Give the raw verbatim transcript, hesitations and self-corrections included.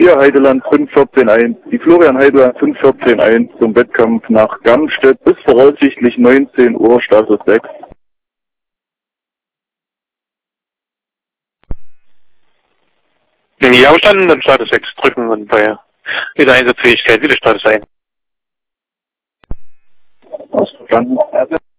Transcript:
Hier Heideland fünf vierzehn eins. Die Florian Heideland fünf vierzehn eins zum Wettkampf nach Gamstedt bis voraussichtlich neunzehn Uhr, Status sechs. Wenn ich ausstanden, dann Status sechs drücken und bei wieder Einsatzfähigkeit wieder Status ein. Ausverstanden.